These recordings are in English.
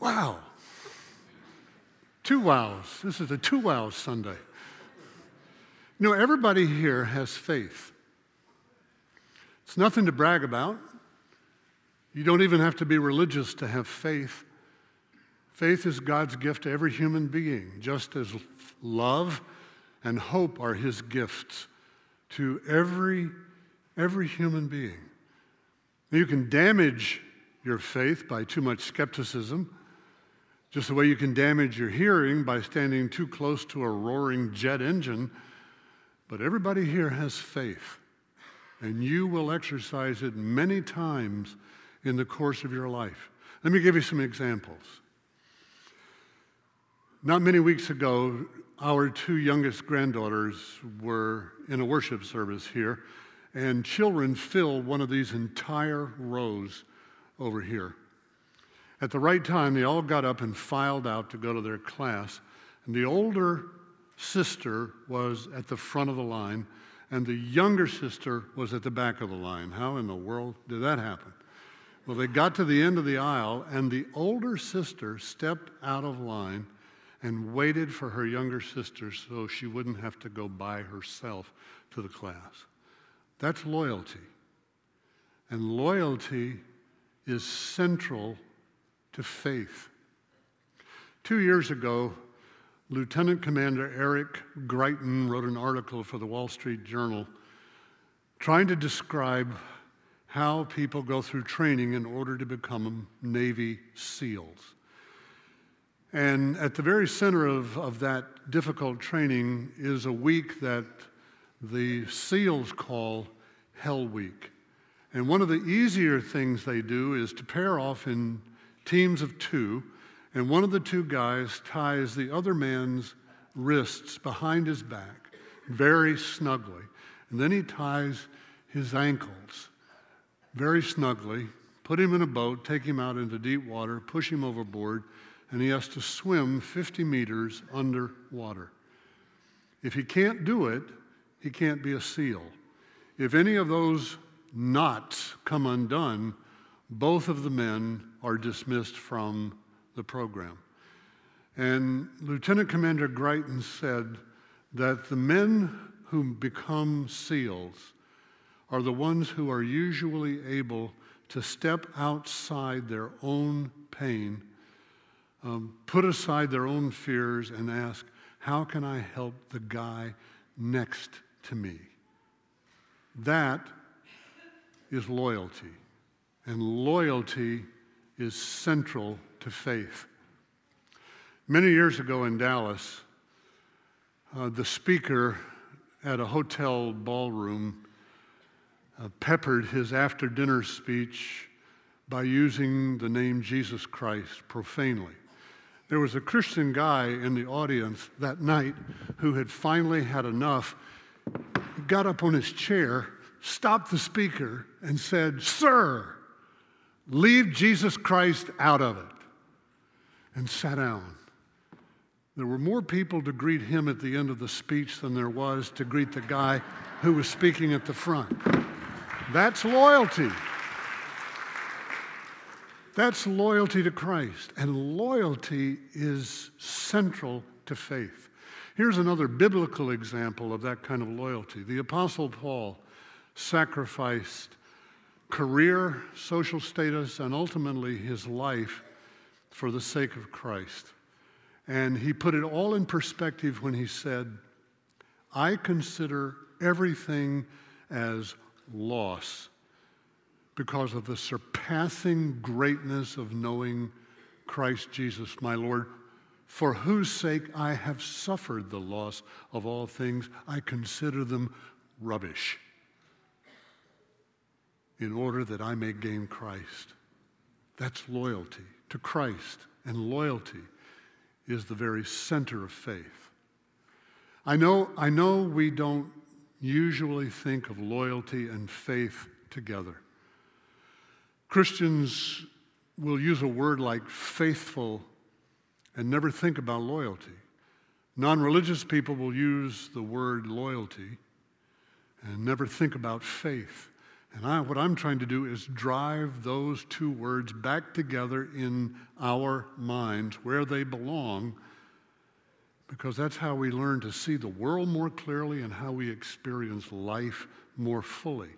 Wow. 2 wows. This is a 2 wows Sunday. You know, everybody here has faith. It's nothing to brag about. You don't even have to be religious to have faith. Faith is God's gift to every human being, just as love and hope are his gifts to every human being. You can damage your faith by too much skepticism, just the way you can damage your hearing by standing too close to a roaring jet engine. But everybody here has faith, and you will exercise it many times in the course of your life. Let me give you some examples. Not many weeks ago, our 2 youngest granddaughters were in a worship service here, and children filled one of these entire rows over here. At the right time, they all got up and filed out to go to their class, and the older sister was at the front of the line, and the younger sister was at the back of the line. How in the world did that happen? Well, they got to the end of the aisle, and the older sister stepped out of line and waited for her younger sister so she wouldn't have to go by herself to the class. That's loyalty. And loyalty is central to faith. 2 years ago, Lieutenant Commander Eric Greitens wrote an article for the Wall Street Journal trying to describe how people go through training in order to become Navy SEALs. And at the very center of that difficult training is a week that the SEALs call Hell Week. And one of the easier things they do is to pair off in teams of 2, and one of the 2 guys ties the other man's wrists behind his back very snugly. And then he ties his ankles very snugly, put him in a boat, take him out into deep water, push him overboard, and he has to swim 50 meters underwater. If he can't do it, he can't be a SEAL. If any of those knots come undone, both of the men are dismissed from the program. And Lieutenant Commander Greitens said that the men who become SEALs are the ones who are usually able to step outside their own pain, put aside their own fears, and ask, how can I help the guy next to me? That is loyalty. And loyalty is central to faith. Many years ago in Dallas, the speaker at a hotel ballroom peppered his after-dinner speech by using the name Jesus Christ profanely. There was a Christian guy in the audience that night who had finally had enough. He got up on his chair, stopped the speaker, and said, "Sir, leave Jesus Christ out of it," and sat down. There were more people to greet him at the end of the speech than there was to greet the guy who was speaking at the front. That's loyalty. That's loyalty to Christ, and loyalty is central to faith. Here's another biblical example of that kind of loyalty. The Apostle Paul sacrificed career, social status, and ultimately his life for the sake of Christ. And he put it all in perspective when he said, "I consider everything as loss because of the surpassing greatness of knowing Christ Jesus, my Lord, for whose sake I have suffered the loss of all things. I consider them rubbish, in order that I may gain Christ." That's loyalty to Christ, and loyalty is the very center of faith. I know we don't usually think of loyalty and faith together. Christians will use a word like faithful and never think about loyalty. Non-religious people will use the word loyalty and never think about faith. And what I'm trying to do is drive those two words back together in our minds where they belong, because that's how we learn to see the world more clearly and how we experience life more fully.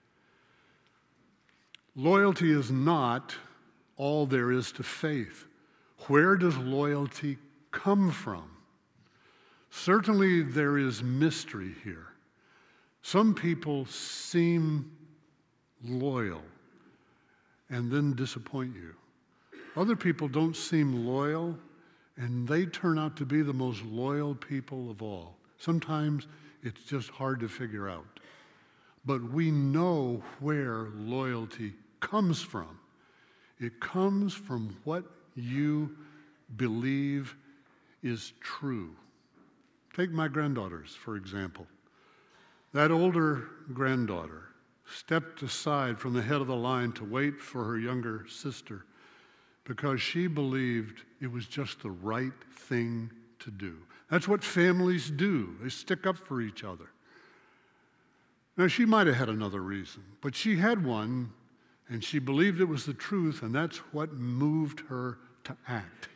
Loyalty is not all there is to faith. Where does loyalty come from? Certainly there is mystery here. Some people seem loyal and then disappoint you. Other people don't seem loyal and they turn out to be the most loyal people of all. Sometimes it's just hard to figure out. But we know where loyalty comes from. It comes from what you believe is true. Take my granddaughters, for example. That older granddaughter stepped aside from the head of the line to wait for her younger sister because she believed it was just the right thing to do. That's what families do. They stick up for each other. Now, she might have had another reason, but she had one, and she believed it was the truth, and that's what moved her to act.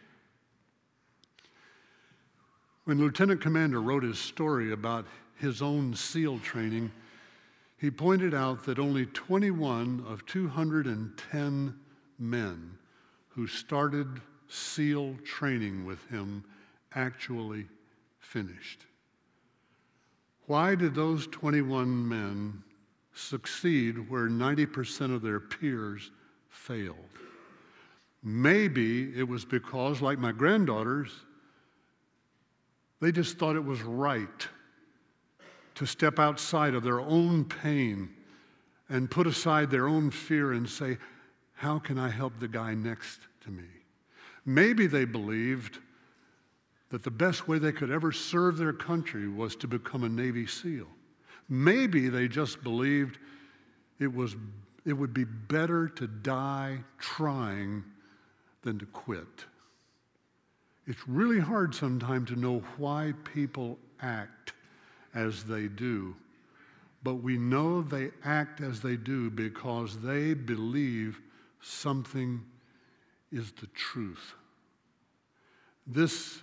When Lieutenant Commander wrote his story about his own SEAL training, he pointed out that only 21 of 210 men who started SEAL training with him actually finished. Why did those 21 men succeed where 90% of their peers failed? Maybe it was because, like my granddaughters, they just thought it was right to step outside of their own pain and put aside their own fear and say, how can I help the guy next to me? Maybe they believed that the best way they could ever serve their country was to become a Navy SEAL. Maybe they just believed it would be better to die trying than to quit. It's really hard sometimes to know why people act as they do, but we know they act as they do because they believe something is the truth. This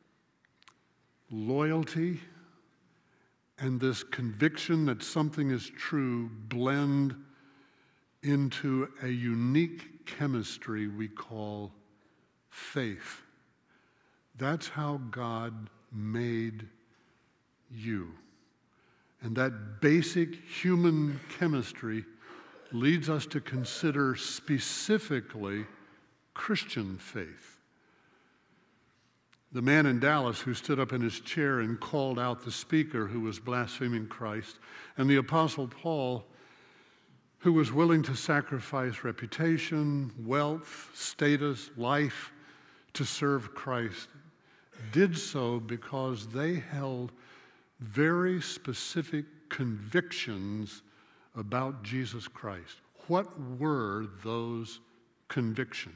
loyalty and this conviction that something is true blend into a unique chemistry we call faith. That's how God made you. And that basic human chemistry leads us to consider specifically Christian faith. The man in Dallas who stood up in his chair and called out the speaker who was blaspheming Christ, and the Apostle Paul, who was willing to sacrifice reputation, wealth, status, life to serve Christ, did so because they held very specific convictions about Jesus Christ. What were those convictions?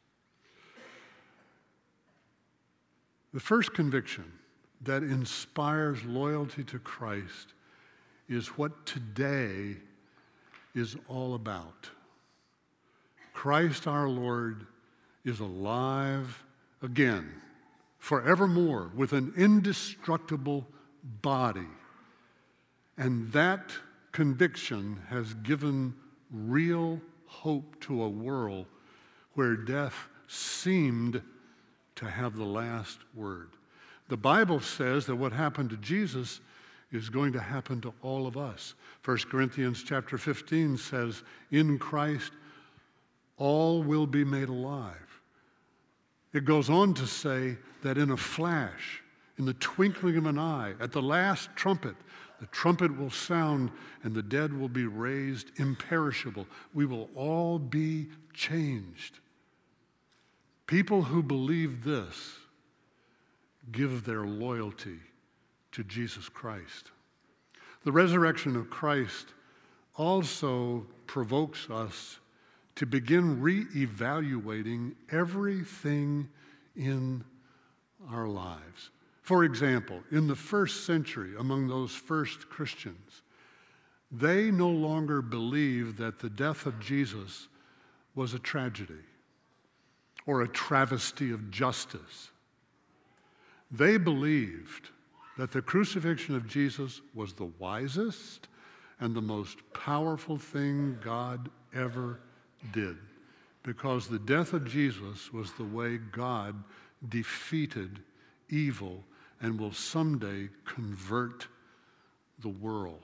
The first conviction that inspires loyalty to Christ is what today is all about. Christ our Lord is alive again, forevermore, with an indestructible body. And that conviction has given real hope to a world where death seemed to have the last word. The Bible says that what happened to Jesus is going to happen to all of us. 1 Corinthians chapter 15 says, in Christ, all will be made alive. It goes on to say that in a flash, in the twinkling of an eye, at the last trumpet, the trumpet will sound and the dead will be raised imperishable. We will all be changed. People who believe this give their loyalty to Jesus Christ. The resurrection of Christ also provokes us to begin re-evaluating everything in our lives. For example, in the first century, among those first Christians, They no longer believed that the death of Jesus was a tragedy or a travesty of justice. They believed that the crucifixion of Jesus was the wisest and the most powerful thing God ever did, because the death of Jesus was the way God defeated evil and will someday convert the world.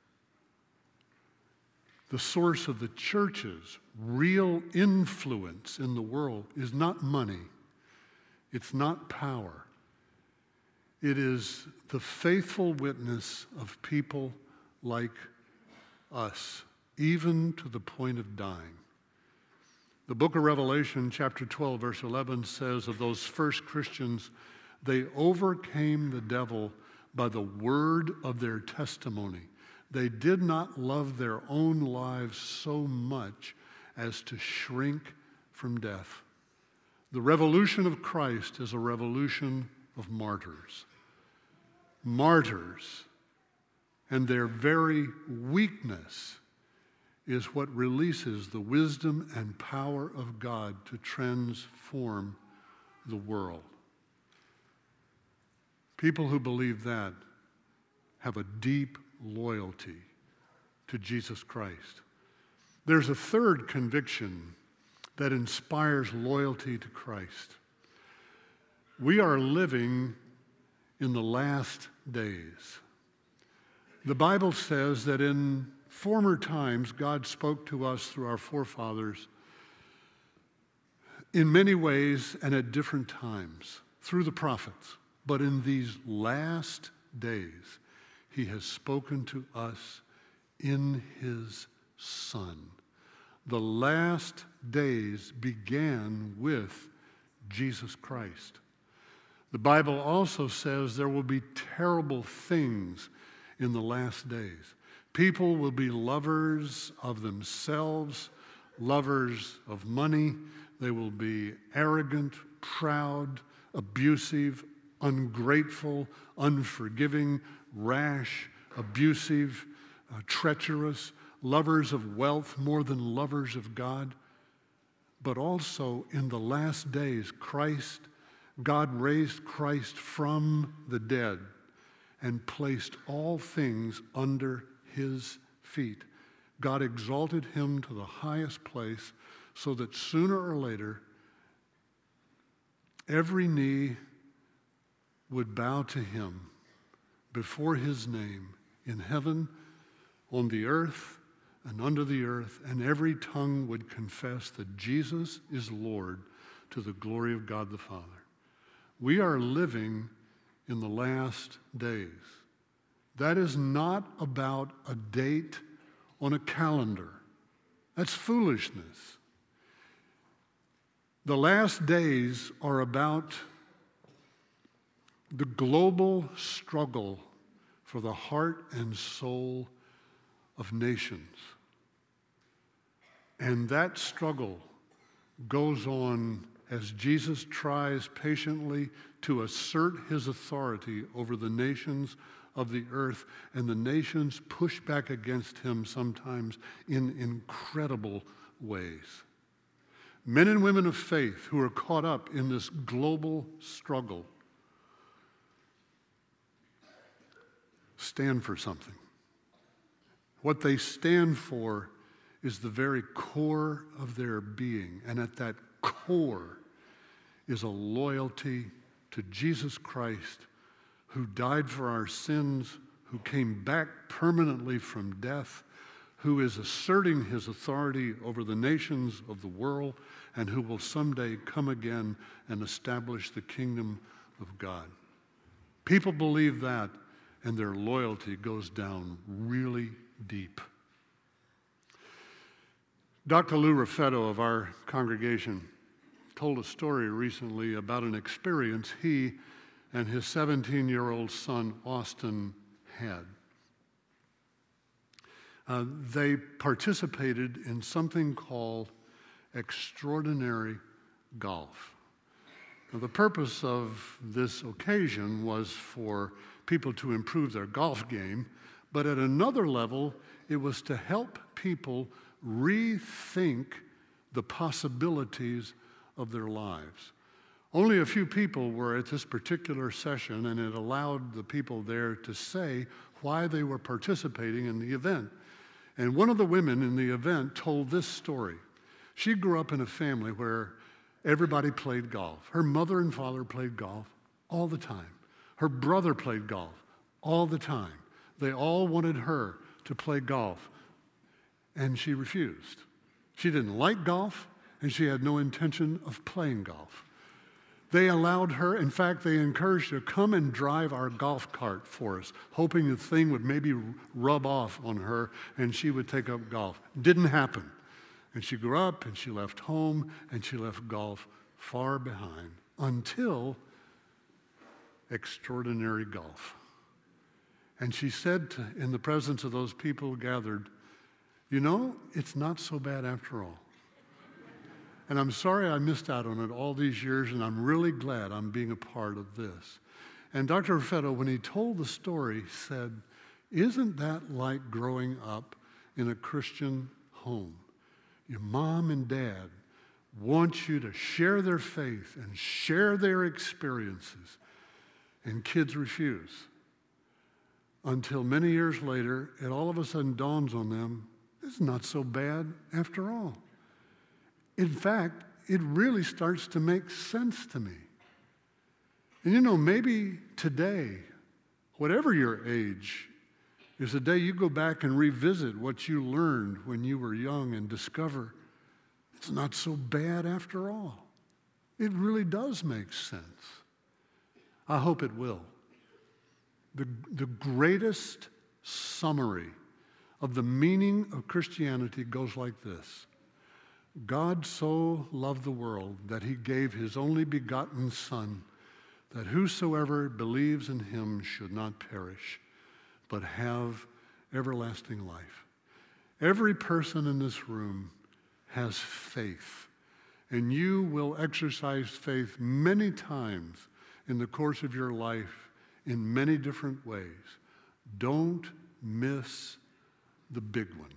The source of the church's real influence in the world is not money. It's not power. It is the faithful witness of people like us, even to the point of dying. The book of Revelation, chapter 12, verse 11, says of those first Christians, they overcame the devil by the word of their testimony. They did not love their own lives so much as to shrink from death. The revolution of Christ is a revolution of martyrs. Martyrs, and their very weakness is what releases the wisdom and power of God to transform the world. People who believe that have a deep loyalty to Jesus Christ. There's a third conviction that inspires loyalty to Christ. We are living in the last days. The Bible says that in former times, God spoke to us through our forefathers in many ways and at different times through the prophets. But in these last days, he has spoken to us in his Son. The last days began with Jesus Christ. The Bible also says there will be terrible things in the last days. People will be lovers of themselves, lovers of money. They will be arrogant, proud, abusive, ungrateful, unforgiving, rash, abusive, treacherous, lovers of wealth more than lovers of God. But also in the last days, God raised Christ from the dead and placed all things under his feet. God exalted him to the highest place so that sooner or later, every knee would bow to him before his name in heaven, on the earth, and under the earth, and every tongue would confess that Jesus is Lord to the glory of God the Father. We are living in the last days. That is not about a date on a calendar. That's foolishness. The last days are about the global struggle for the heart and soul of nations. And that struggle goes on as Jesus tries patiently to assert his authority over the nations of the earth, and the nations push back against him sometimes in incredible ways. Men and women of faith who are caught up in this global struggle stand for something. What they stand for is the very core of their being, and at that core is a loyalty to Jesus Christ, who died for our sins, who came back permanently from death, who is asserting his authority over the nations of the world, and who will someday come again and establish the kingdom of God. People believe that, and their loyalty goes down really deep. Dr. Lou Raffetto of our congregation told a story recently about an experience he and his 17-year-old son, Austin, had. They participated in something called extraordinary golf. Now, the purpose of this occasion was for people to improve their golf game, but at another level, It was to help people rethink the possibilities of their lives. Only a few people were at this particular session, and it allowed the people there to say why they were participating in the event. And one of the women in the event told this story. She grew up in a family where everybody played golf. Her mother and father played golf all the time. Her brother played golf all the time. They all wanted her to play golf, and she refused. She didn't like golf, and she had no intention of playing golf. They allowed her, in fact, they encouraged her to come and drive our golf cart for us, hoping the thing would maybe rub off on her and she would take up golf. Didn't happen. And she grew up and she left home and she left golf far behind until extraordinary golf. And she said in the presence of those people gathered, you know, it's not so bad after all. And I'm sorry I missed out on it all these years, and I'm really glad I'm being a part of this. And Dr. Raffetto, when he told the story, said, isn't that like growing up in a Christian home? Your mom and dad want you to share their faith and share their experiences, and kids refuse. Until many years later, it all of a sudden dawns on them, it's not so bad after all. In fact, it really starts to make sense to me. And you know, maybe today, whatever your age, is the day you go back and revisit what you learned when you were young and discover it's not so bad after all. It really does make sense. I hope it will. The greatest summary of the meaning of Christianity goes like this. God so loved the world that he gave his only begotten Son, that whosoever believes in him should not perish, but have everlasting life. Every person in this room has faith, and you will exercise faith many times in the course of your life in many different ways. Don't miss the big one.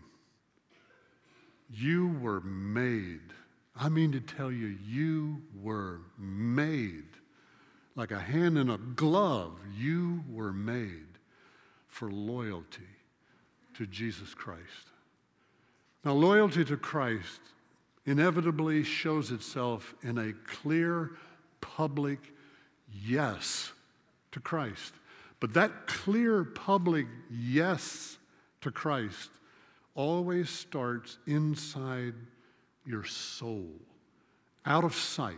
You were made. I mean to tell you, you were made. Like a hand in a glove, you were made for loyalty to Jesus Christ. Now, loyalty to Christ inevitably shows itself in a clear, public yes to Christ. But that clear, public yes to Christ always starts inside your soul, out of sight.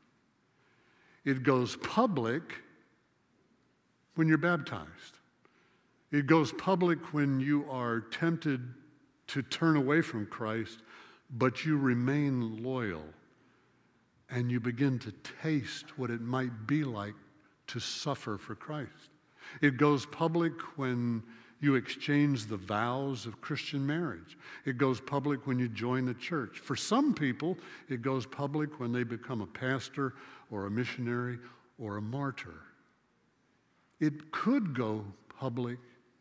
It goes public when you're baptized. It goes public when you are tempted to turn away from Christ, but you remain loyal and you begin to taste what it might be like to suffer for Christ. It goes public when you exchange the vows of Christian marriage. It goes public when you join the church. For some people, it goes public when they become a pastor or a missionary or a martyr. It could go public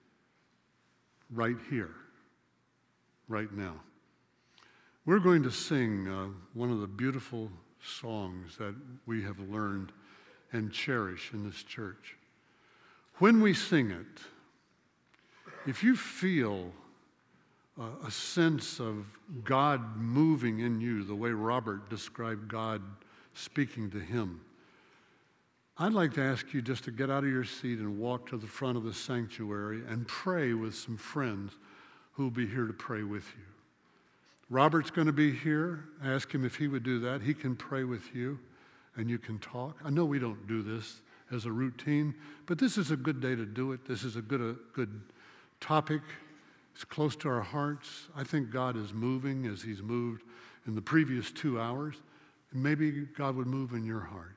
right here, right now. We're going to sing one of the beautiful songs that we have learned and cherish in this church. When we sing it, if you feel a sense of God moving in you, the way Robert described God speaking to him, I'd like to ask you just to get out of your seat and walk to the front of the sanctuary and pray with some friends who will be here to pray with you. Robert's going to be here. Ask him if he would do that. He can pray with you and you can talk. I know we don't do this as a routine, but this is a good day to do it. This is a good topic. It's close to our hearts. I think God is moving as he's moved in the previous 2 hours. And maybe God would move in your heart.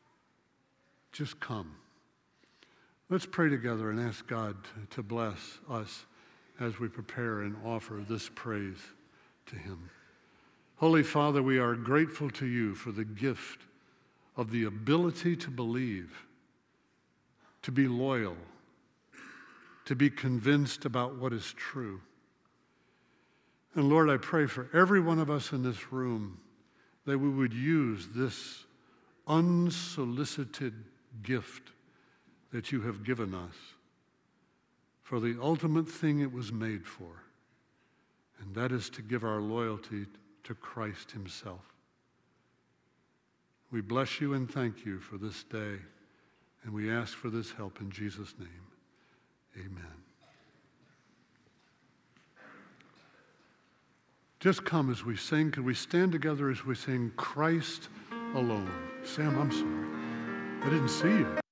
Just come. Let's pray together and ask God to bless us as we prepare and offer this praise to him. Holy Father, we are grateful to you for the gift of the ability to believe, to be loyal, to be convinced about what is true, And Lord, I pray for every one of us in this room that we would use this unsolicited gift that you have given us for the ultimate thing it was made for, and that is to give our loyalty to Christ himself. We bless you and thank you for this day, and we ask for this help in Jesus' name. Amen. Just come as we sing. Could we stand together as we sing Christ Alone? Sam, I'm sorry. I didn't see you.